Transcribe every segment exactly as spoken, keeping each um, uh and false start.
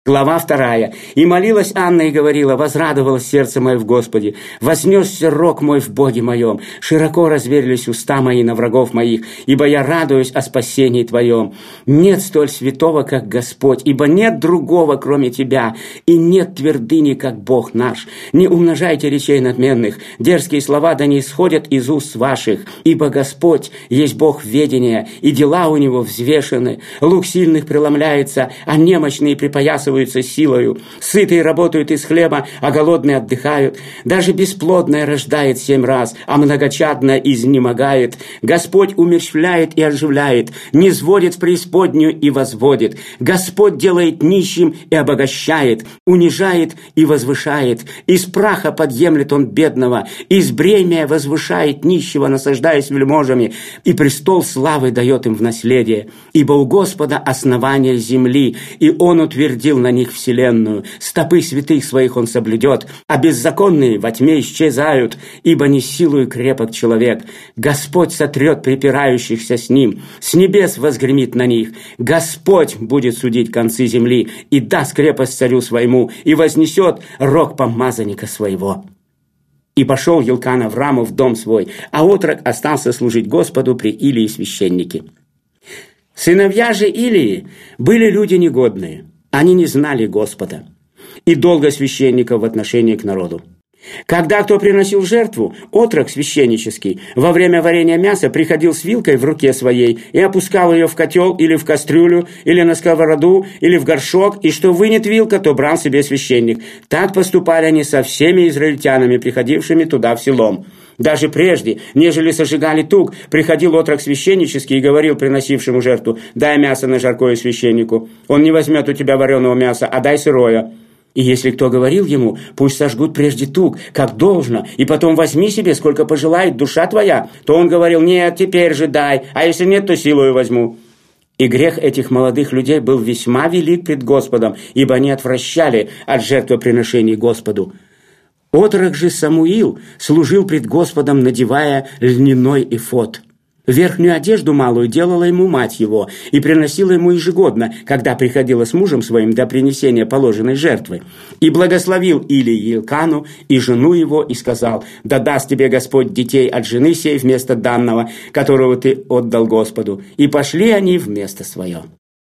Глава вторая. «И молилась Анна и говорила: возрадовалось сердце мое в Господе, вознесся рог мой в Боге моем, широко разверились уста мои на врагов моих, ибо я радуюсь о спасении Твоем. Нет столь святого, как Господь, ибо нет другого, кроме Тебя, и нет твердыни, как Бог наш. Не умножайте речей надменных, дерзкие слова да не исходят из уст ваших, ибо Господь есть Бог ведения, и дела у Него взвешены. Лук сильных преломляется, а немощные припоясываются силою. Сытые работают из хлеба, а голодные отдыхают. Даже бесплодная рождает семь раз, а многочадная изнемогает. Господь умерщвляет и оживляет, низводит в преисподнюю и возводит. Господь делает нищим и обогащает, унижает и возвышает. Из праха подъемлет Он бедного, из бремя возвышает нищего, насаждаясь вельможами, и престол славы дает им в наследие. Ибо у Господа основание земли, и Он утвердил на них вселенную. Стопы святых своих Он соблюдет, а беззаконные во тьме исчезают, ибо не силою крепок человек. Господь сотрет припирающихся с Ним, с небес возгремит на них. Господь будет судить концы земли, и даст крепость царю своему, и вознесет рог помазанника своего». И пошел Елкан Аврааму в дом свой, а отрок остался служить Господу при Илии священнике. Сыновья же Илии были люди негодные. Они не знали Господа и долга священников в отношении к народу. Когда кто приносил жертву, отрок священнический во время варения мяса приходил с вилкой в руке своей и опускал ее в котел или в кастрюлю, или на сковороду, или в горшок, и что вынет вилка, то брал себе священник. Так поступали они со всеми израильтянами, приходившими туда в селом. Даже прежде, нежели сожигали тук, приходил отрок священнический и говорил приносившему жертву: «Дай мясо на жаркое священнику. Он не возьмет у тебя вареного мяса, а дай сырое». И если кто говорил ему: «Пусть сожгут прежде тук, как должно, и потом возьми себе, сколько пожелает душа твоя», то он говорил: «Нет, теперь же дай, а если нет, то силою возьму». И грех этих молодых людей был весьма велик пред Господом, ибо они отвращали от жертвоприношений Господу. Отрок же Самуил служил пред Господом, надевая льняной эфод. Верхнюю одежду малую делала ему мать его и приносила ему ежегодно, когда приходила с мужем своим до принесения положенной жертвы. И благословил Илий Елкану и жену его и сказал: «Да даст тебе Господь детей от жены сей вместо данного, которого ты отдал Господу». И пошли они в место свое.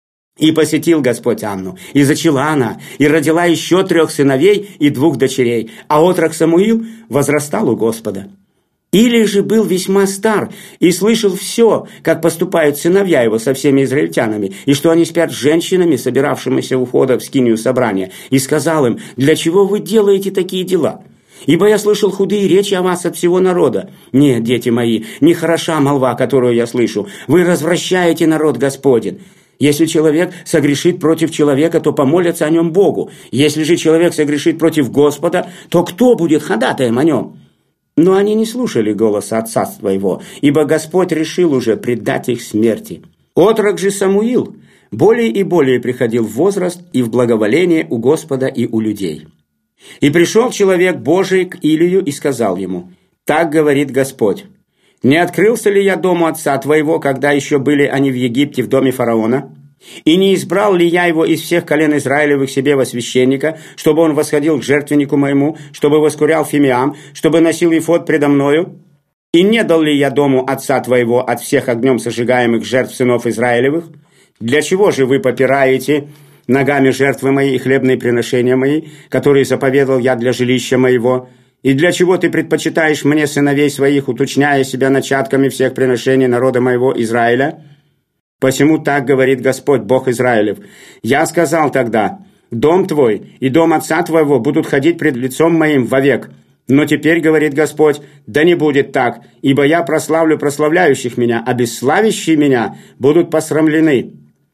И посетил Господь Анну, и зачала она, и родила еще трех сыновей и двух дочерей, а отрок Самуил возрастал у Господа. Илий же был весьма стар и слышал все, как поступают сыновья его со всеми израильтянами, и что они спят с женщинами, собиравшимися у входа в скинию собрания, и сказал им: «Для чего вы делаете такие дела? Ибо я слышал худые речи о вас от всего народа. Нет, дети мои, не хороша молва, которую я слышу. Вы развращаете народ Господень. Если человек согрешит против человека, то помолятся о нем Богу. Если же человек согрешит против Господа, то кто будет ходатаем о нем?» Но они не слушали голоса отца своего, ибо Господь решил уже предать их смерти. Отрок же Самуил более и более приходил в возраст и в благоволение у Господа и у людей. И пришел человек Божий к Илию и сказал ему: «Так говорит Господь: не открылся ли я дому отца твоего, когда еще были они в Египте в доме фараона? И не избрал ли я его из всех колен Израилевых себе во священника, чтобы он восходил к жертвеннику моему, чтобы воскурял фимиам, чтобы носил эфод предо мною? И не дал ли я дому отца твоего от всех огнем сожигаемых жертв сынов Израилевых? Для чего же вы попираете ногами жертвы мои и хлебные приношения мои, которые заповедал я для жилища моего? И для чего ты предпочитаешь мне сыновей своих, уточняя себя начатками всех приношений народа моего Израиля? Посему так говорит Господь, Бог Израилев: я сказал тогда: дом твой и дом отца твоего будут ходить пред лицом моим вовек. Но теперь, говорит Господь, да не будет так, ибо я прославлю прославляющих меня, а бесславящие меня будут посрамлены.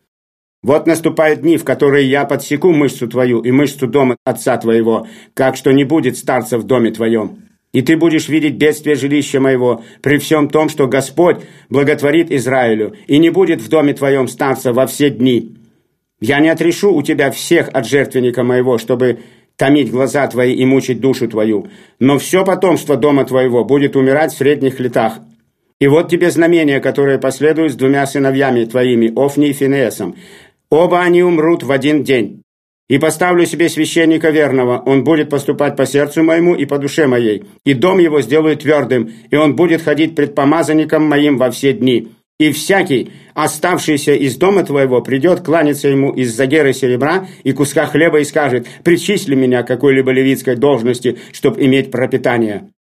Вот наступают дни, в которые я подсеку мышцу твою и мышцу дома отца твоего, как что не будет старца в доме твоем. И ты будешь видеть бедствие жилища моего при всем том, что Господь благотворит Израилю, и не будет в доме твоем старца во все дни. Я не отрешу у тебя всех от жертвенника моего, чтобы томить глаза твои и мучить душу твою, но все потомство дома твоего будет умирать в средних летах. И вот тебе знамение, которое последует с двумя сыновьями твоими, Офни и Финеасом. Оба они умрут в один день. И поставлю себе священника верного, он будет поступать по сердцу моему и по душе моей, и дом его сделаю твердым, и он будет ходить пред помазанником моим во все дни. И всякий, оставшийся из дома твоего, придет кланяться ему из-за геры серебра и куска хлеба и скажет: причисли меня к какой-либо левитской должности, чтоб иметь пропитание».